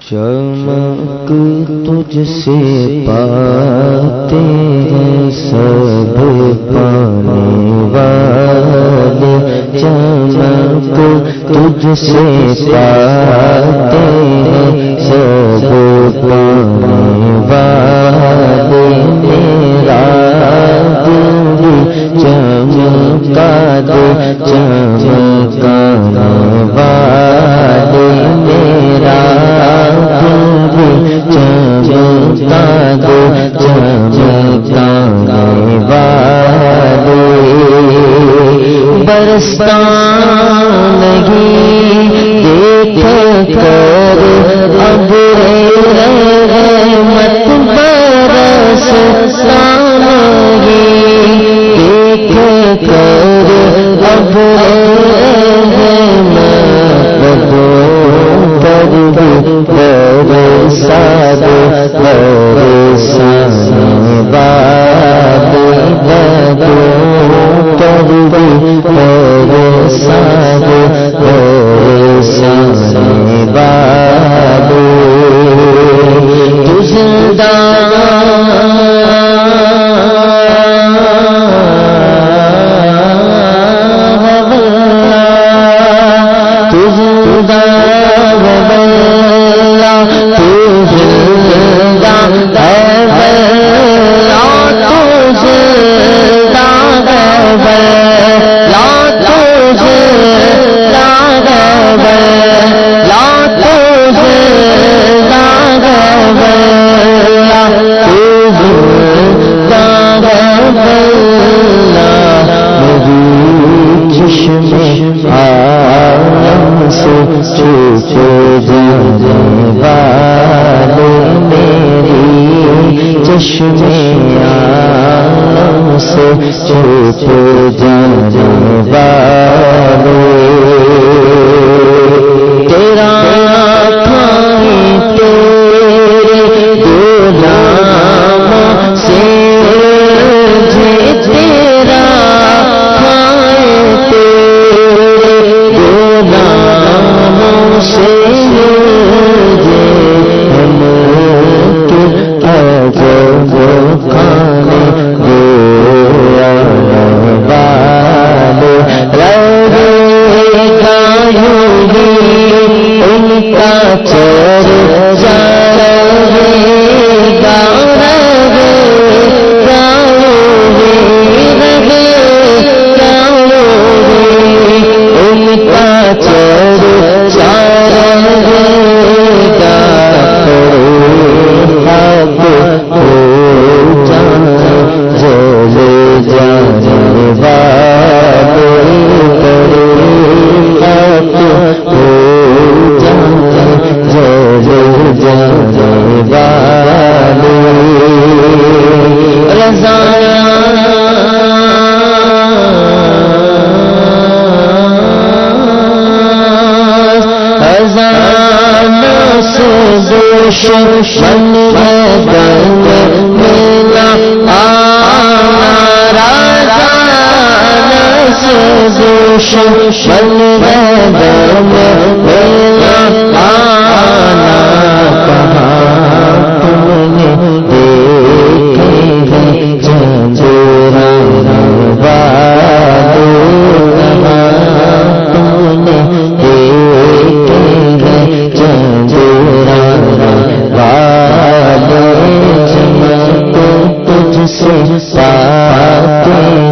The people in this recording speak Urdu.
چمک تجھ سے پاتے ہیں سب پانے والے، چمک تجھ سے پاتے ہیں سب پانے والے، میرا دل بھی چمکا دے چمکانے والے، میرا چمکا دے چمکانے والے، برستا نہیں دیکھ کر اب رحمت برستا نہیں دیکھ کر اب برسا دے برسانے والے، برسا دے برسانے والے، تو زندہ سے پاتے